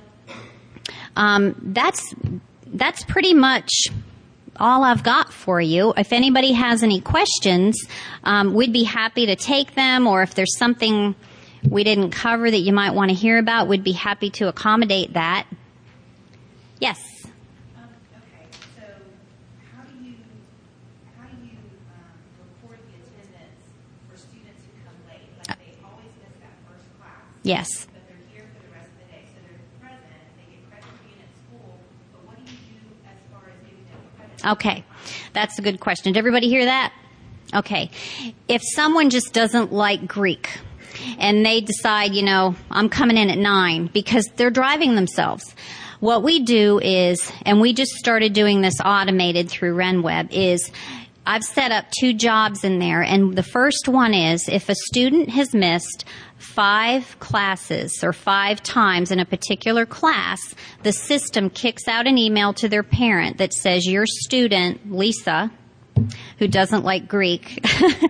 um, that's that's pretty much all I've got for you. If anybody has any questions, um, we'd be happy to take them, or if there's something we didn't cover that you might want to hear about, we'd be happy to accommodate that. Yes? Yes. But they're here for the rest of the day. So they're present, they get credit for being at school, but what do you do as far as giving them credit? Okay. That's a good question. Did everybody hear that? Okay. If someone just doesn't like Greek and they decide, you know, I'm coming in at nine because they're driving themselves, what we do is, and we just started doing this automated through RenWeb, is I've set up two jobs in there, and the first one is if a student has missed five classes or five times in a particular class, the system kicks out an email to their parent that says, your student, Lisa, who doesn't like Greek,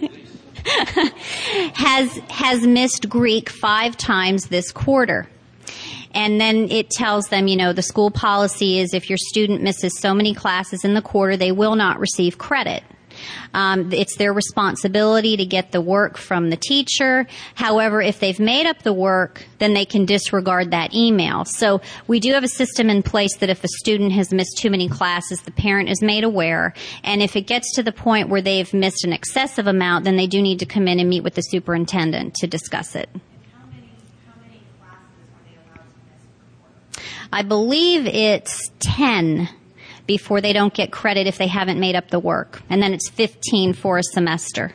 has has missed Greek five times this quarter. And then it tells them, you know, the school policy is if your student misses so many classes in the quarter, they will not receive credit. Um, it's their responsibility to get the work from the teacher. However, if they've made up the work, then they can disregard that email. So we do have a system in place that if a student has missed too many classes, the parent is made aware. And if it gets to the point where they've missed an excessive amount, then they do need to come in and meet with the superintendent to discuss it. How many, how many classes are they allowed to miss per quarter? I believe it's ten. Before they don't get credit if they haven't made up the work. And then it's fifteen for a semester.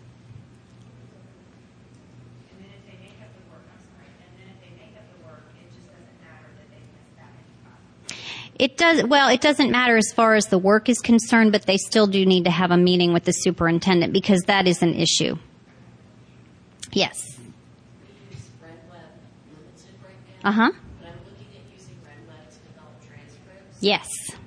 And then if they make up the work, I'm sorry, and then if they make up the work, it just doesn't matter that they missed that many classes. It does, well, it doesn't matter as far as the work is concerned, but they still do need to have a meeting with the superintendent because that is an issue. Yes. We use RenWeb Limited right now. Uh-huh. But I'm looking at using RenWeb to develop transcripts. Yes.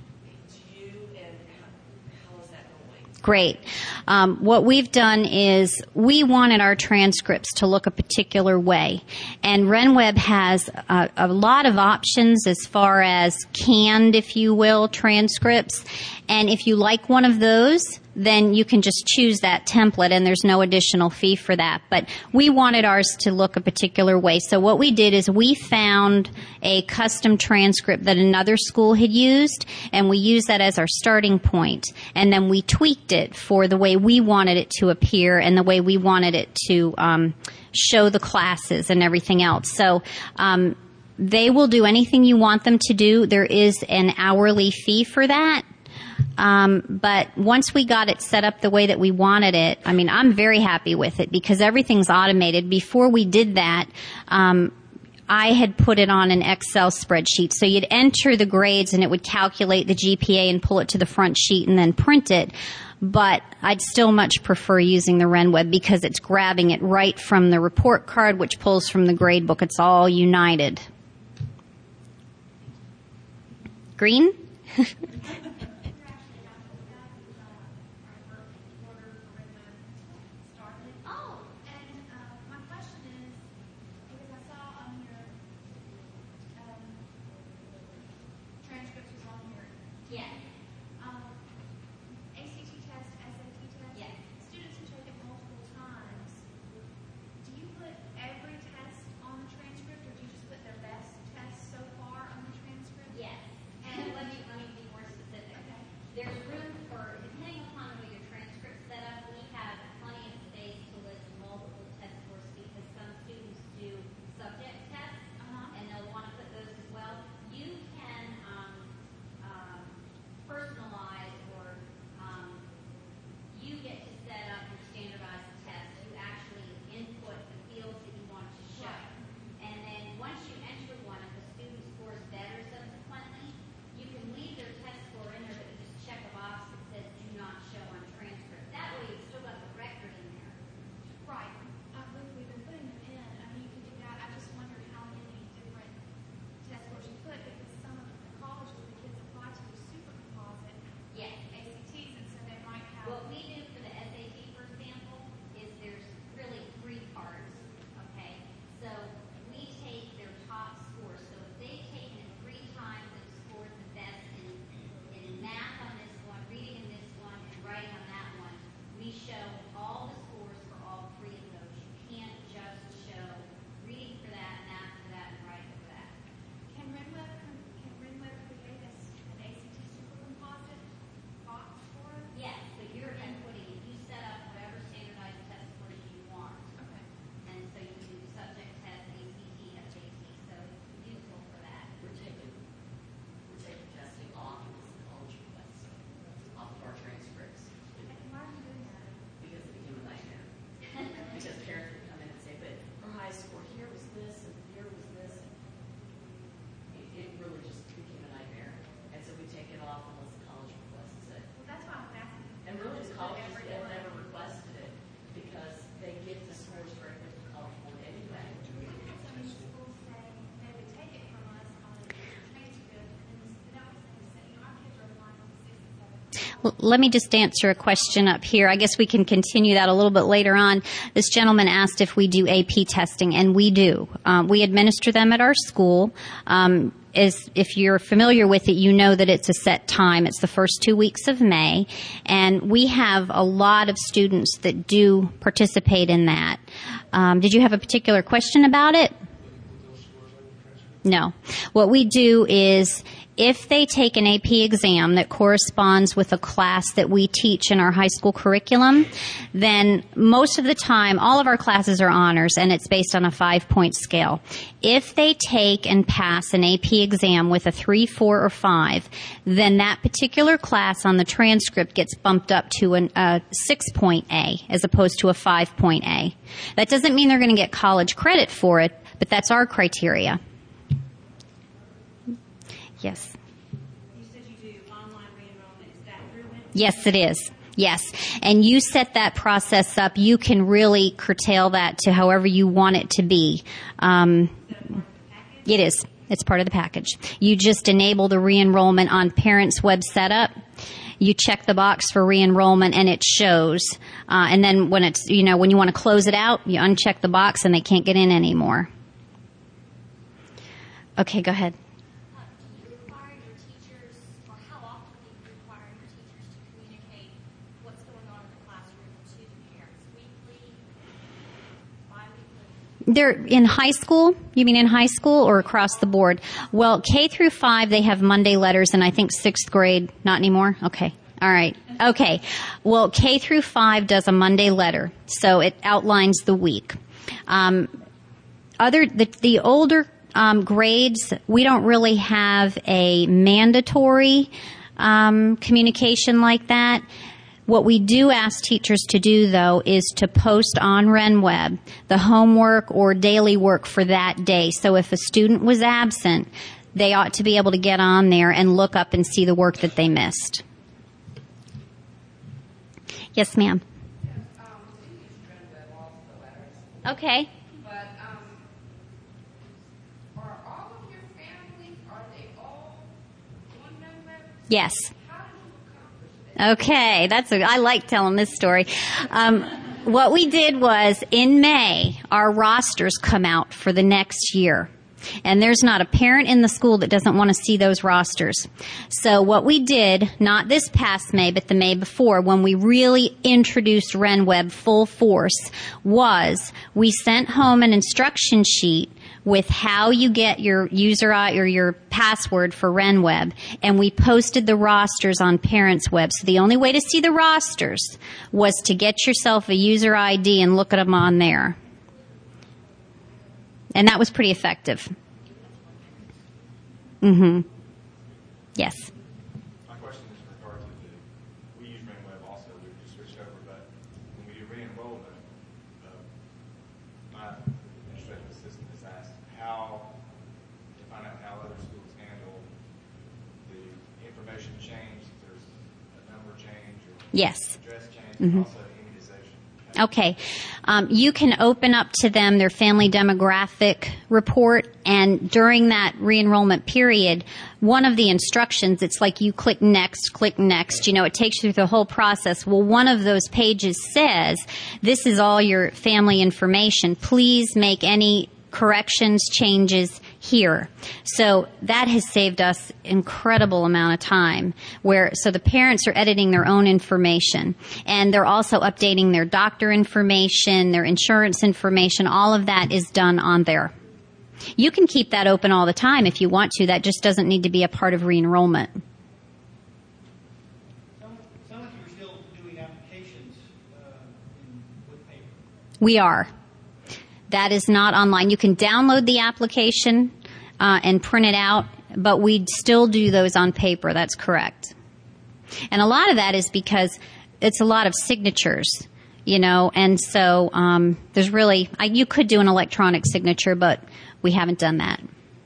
Great. Um, what we've done is we wanted our transcripts to look a particular way. And RenWeb has a, a lot of options as far as canned, if you will, transcripts. And if you like one of those, then you can just choose that template and there's no additional fee for that. But we wanted ours to look a particular way. So what we did is we found a custom transcript that another school had used, and we used that as our starting point. And then we tweaked it for the way we wanted it to appear and the way we wanted it to um, show the classes and everything else. So um, they will do anything you want them to do. There is an hourly fee for that. Um, but once we got it set up the way that we wanted it, I mean, I'm very happy with it because everything's automated. Before we did that, um, I had put it on an Excel spreadsheet. So you'd enter the grades and it would calculate the G P A and pull it to the front sheet and then print it. But I'd still much prefer using the RenWeb because it's grabbing it right from the report card, which pulls from the grade book. It's all united. Green? Oh, and uh, my question is, because I saw on your um, transcripts was on here. Yes. Um, A C T test, S A T test. Yes. Students who take it multiple times, do you put every test on the transcript, or do you just put their best test so far on the transcript? Yes. And let me, let me be more specific. Okay. There's room for, depending upon the way your transcript's set up, we have plenty of space to list multiple test scores because some students do subject tests, Uh-huh. and they'll want to put those as well. You can um, um, personalize or um, you get to set up your standardized test. You actually input the fields that you want to show. And then once you enter one, if the student scores better subsequently, you can leave their test score in there, but you just check a box that says do not show on transcript. That way you've still got the record in there. Right. Uh, we, we've been putting them in. I mean, you can do that. I just wondered how many different test scores you put because some of the colleges the kids apply to are super composite Yes. A C Ts, and so they might have. What we do for the S A T, for example, is there's really three parts, okay? So we take their top scores. So if they've taken it three times and scored the best in, in math on this one, reading in this one, and writing on that one, we show all the scores for all three of those. You can't just show reading for that, math for that, and writing for that. Can RenWeb can RenWeb create a s- an A C T super composite box for it? Yes, so you're inputting, you set up whatever standardized test scores you want. Okay. And so you can do subject test, A C T, S A T, so it's useful for that. We're taking, we're taking testing off of this college request, off of our transcripts, And why are you doing that? because it became a nightmare. Because parents would come in and say, but her high score here was this, and here was this. It, it really just became a nightmare. And so we take it off unless the college requests it. Well, that's why I was asking. And really, the Just put colleges every have one. never requested it because they give the scores directly to the college board anyway. We had so many schools say they would take it from us on a transcript, and then the that was the same. You know, our kids are applying to six and seven. L- Let me just answer a question up here. I guess we can continue that a little bit later on. This gentleman asked if we do A P testing, and we do. Um, we administer them at our school. Um, is if you're familiar with it, you know that it's a set time. It's the first two weeks of May, and we have a lot of students that do participate in that. Um, did you have a particular question about it? No. What we do is if they take an A P exam that corresponds with a class that we teach in our high school curriculum, then most of the time, all of our classes are honors, and it's based on a five-point scale. If they take and pass an A P exam with a three, four, or five, then that particular class on the transcript gets bumped up to an, a six-point A as opposed to a five-point A. That doesn't mean they're going to get college credit for it, but that's our criteria. Yes. You said you do online re-enrollment. Is that through it? Yes, it is. Yes. And you set that process up. You can really curtail that to however you want it to be. Um, it is. It's part of the package. You just enable the re-enrollment on Parents Web Setup. You check the box for re-enrollment and it shows. Uh, and then when it's, you know, when you want to close it out, you uncheck the box and they can't get in anymore. Okay, go ahead. Uh, do you require your teachers, or how often do you require your teachers to communicate what's going on in the classroom to the parents? Weekly, bi-weekly? They're in high school? You mean in high school or across the board? Well, K through five, they have Monday letters, and I think sixth grade, not anymore? Okay. All right. Okay. Well, K through five does a Monday letter, so it outlines the week. Um, other the, the older um, grades, we don't really have a mandatory um, communication like that. What we do ask teachers to do, though, is to post on RenWeb the homework or daily work for that day. So if a student was absent, they ought to be able to get on there and look up and see the work that they missed. Yes, ma'am. Yes, um, we use RenWeb also, Okay. but um, are all of your families, are they all on RenWeb? Yes. How do you accomplish that? Okay, that's a, I like telling this story. Um, what we did was in May, our rosters come out for the next year. And there's not a parent in the school that doesn't want to see those rosters. So what we did, not this past May, but the May before, when we really introduced RenWeb full force, was we sent home an instruction sheet with how you get your user I D or your password for RenWeb, and we posted the rosters on Parents Web. So the only way to see the rosters was to get yourself a user I D and look at them on there. And that was pretty effective. Mm-hmm. Yes. My question is in regard to the, we use RenWeb also, we just switched over, but when we do re-enrollment, uh, my administrative assistant has asked how, to find out how other schools handle the information change, if there's a number change or Yes. address change, Mm-hmm. and also immunization. Okay. Um, you can open up to them their family demographic report, and during that re-enrollment period, one of the instructions, it's like you click next, click next, you know, it takes you through the whole process. Well, one of those pages says, this is all your family information. Please make any corrections, changes here. So that has saved us incredible amount of time where, so the parents are editing their own information, and they're also updating their doctor information, their insurance information. All of that is done on there. You can keep that open all the time if you want to. That just doesn't need to be a part of re-enrollment. Some, some of you are still doing applications uh, in, with paper. We are. That is not online. You can download the application uh, and print it out, but we still do those on paper. That's correct. And a lot of that is because it's a lot of signatures, you know, and so um, there's really, I, you could do an electronic signature, but we haven't done that.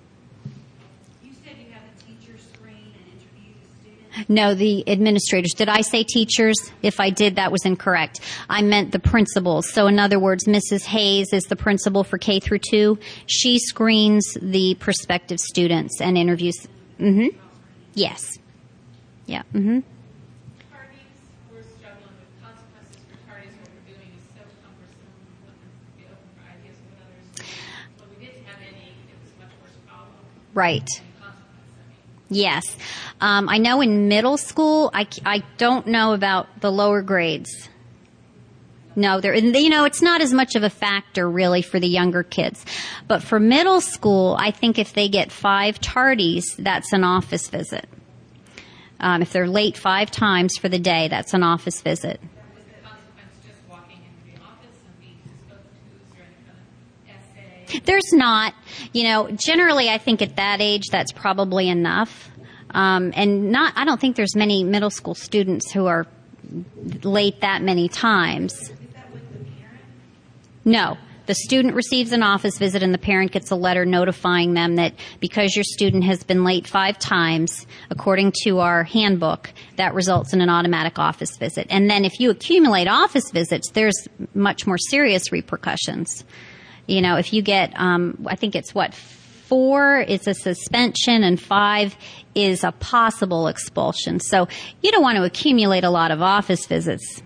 You said you have a teacher screen and interview the students. No, the administrators. Did I say teachers? If I did, that was incorrect. I meant the principals. So in other words, Missus Hayes is the principal for K through two. She screens the prospective students and interviews. Mm-hmm. Yes. Yeah. Mm-hmm. Tardies, we're struggling with consequences for tardies. What we're doing is so cumbersome. We open for ideas with others. When we didn't have any, it was much worse problem. Right. And consequence, I mean. Yes. Um, I know in middle school, I, I don't know about the lower grades. No, there, you know, it's not as much of a factor really for the younger kids. But for middle school, I think if they get five tardies, that's an office visit. Um, if they're late five times for the day, that's an office visit. Was the consequence just walking into the office and being spoken to? Is there any kind of essay? There's not. You know, generally I think at that age that's probably enough. Um, and not, I don't think there's many middle school students who are late that many times. Is that with the parent? No. The student receives an office visit and the parent gets a letter notifying them that because your student has been late five times, according to our handbook, that results in an automatic office visit. And then if you accumulate office visits, there's much more serious repercussions. You know, if you get, um, I think it's what, four is a suspension and five is a possible expulsion. So you don't want to accumulate a lot of office visits.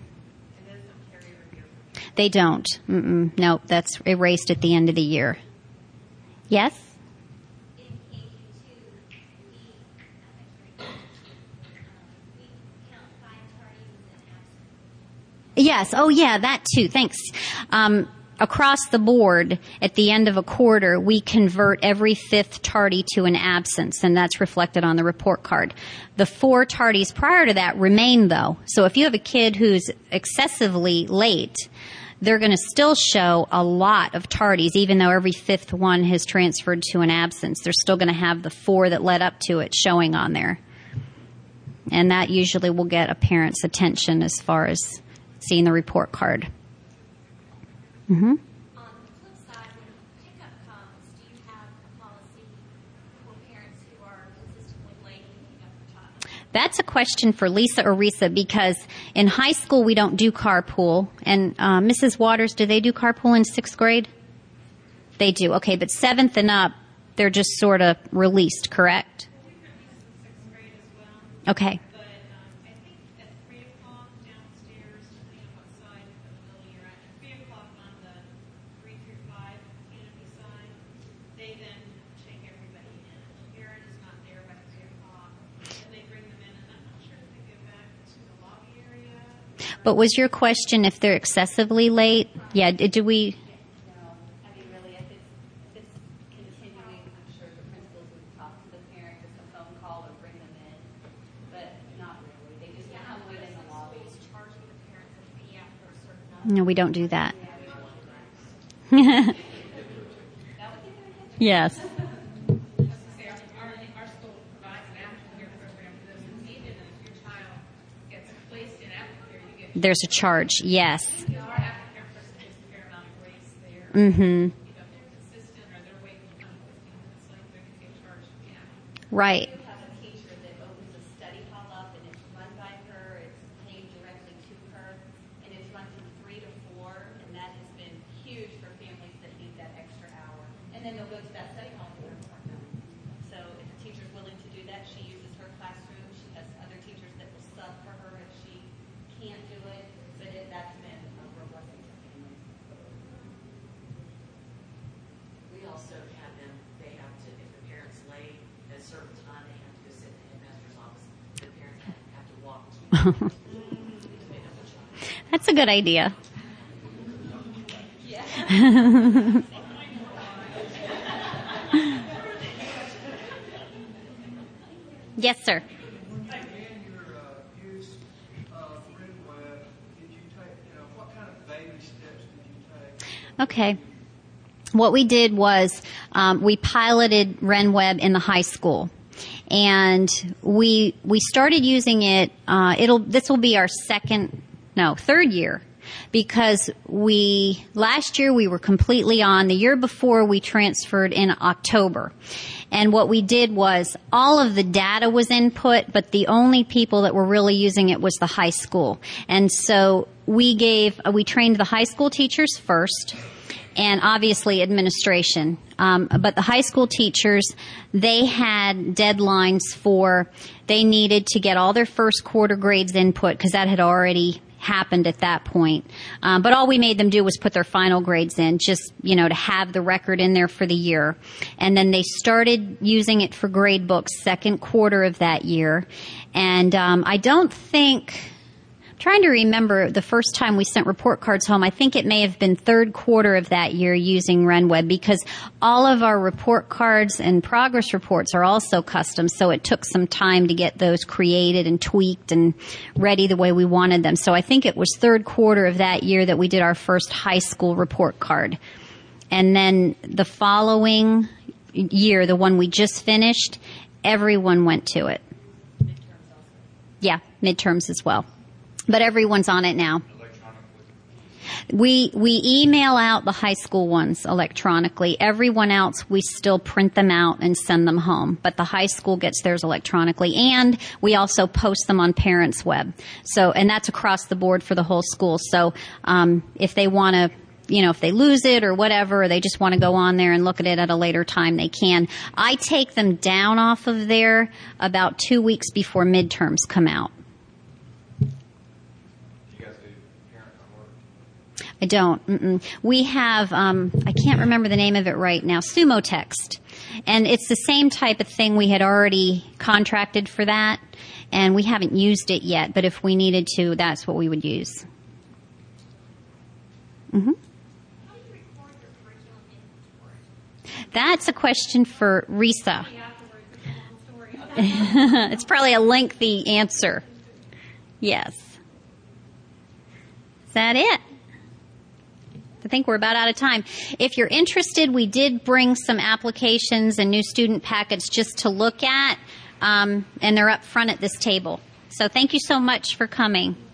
They don't. Mm-mm. No, that's erased at the end of the year. Yes? In K two, we, we count five tardies as an absence. Yes. Oh, yeah, that too. Thanks. Um, across the board, at the end of a quarter, we convert every fifth tardy to an absence, and that's reflected on the report card. The four tardies prior to that remain, though. So if you have a kid who's excessively late, they're going to still show a lot of tardies, even though every fifth one has transferred to an absence. They're still going to have the four that led up to it showing on there. And that usually will get a parent's attention as far as seeing the report card. Mm-hmm. On the flip side, when pickup comes, do you have a policy for parents who are consistently late picking up their child? That's a question for Lisa or Risa, because in high school we don't do carpool. And uh, Missus Waters, do they do carpool in sixth grade? They do. Okay, but seventh and up, they're just sort of released, correct? Okay. But um, I think at three o'clock downstairs, depending on what side of the building you're at, at three o'clock on the three through five canopy side, they then take everybody in. Aaron is not there by three o'clock, and they bring them in, and I'm not sure if they go back to the lobby area. But was your question if they're excessively late? Yeah, d- do we... No, I mean, really, if it's, if it's continuing, I'm sure the principals would talk to the parent, just a phone call or bring them in, but not really. They just come within the lobby. Charging the parents a fee after a certain number. No, we don't do that. Yes. Say, our, our school provides an aftercare program for those who need it, and if your child gets placed in aftercare, you get There's a charge, yes. our aftercare person gives a fair amount of grace there. Mm-hmm. You know, if they're consistent or they're waiting to come fifteen minutes late, they're going to get charged again. Right. We have a teacher that opens a study hall up, and it's run by her, it's paid directly to her, and it's run from three to four, and that has been huge for families that need that extra hour. And then they'll go to that study hall for their part time. So if a teacher's willing to do that, she uses her classroom. She has other teachers that will sub for her if she can't do it, but it, that's been a real blessing to families. We also have them, they have to, if the parent's late at a certain time, they have to go sit in the headmaster's office. The parents have have to walk to because they know the child. That's a good idea. Yes, sir. In your uh, use of RenWeb, did you take, you know, what kind of baby steps did you take? Okay. What we did was um, we piloted RenWeb in the high school, and we we started using it. Uh, it'll this will be our second, no, third year, because we last year we were completely on. The year before we transferred in October. And what we did was all of the data was input, but the only people that were really using it was the high school. And so we gave, uh, we trained the high school teachers first, and obviously administration. Um, but the high school teachers, they had deadlines for, they needed to get all their first quarter grades input because that had already happened at that point. Um, but all we made them do was put their final grades in, just, you know, to have the record in there for the year. And then they started using it for grade books second quarter of that year. And um, I don't think... Trying to remember the first time we sent report cards home. I think it may have been third quarter of that year using RenWeb, because all of our report cards and progress reports are also custom, so it took some time to get those created and tweaked and ready the way we wanted them. So I think it was third quarter of that year that we did our first high school report card. And then the following year, the one we just finished, everyone went to it. Yeah, midterms as well. But everyone's on it now. We we email out the high school ones electronically. Everyone else, we still print them out and send them home. But the high school gets theirs electronically. And we also post them on Parents Web. So, and that's across the board for the whole school. So um, if they want to, you know, if they lose it or whatever, or they just want to go on there and look at it at a later time, they can. I take them down off of there about two weeks before midterms come out. I don't. Mm-mm. We have, um, I can't remember the name of it right now, Sumo Text. And it's the same type of thing. We had already contracted for that, and we haven't used it yet. But if we needed to, that's what we would use. Mm-hmm. How do you record your curriculum inventory? That's a question for Risa. It's probably a lengthy answer. Yes. Is that it? think we're about out of time. If you're interested, we did bring some applications and new student packets just to look at, um, and they're up front at this table. So thank you so much for coming.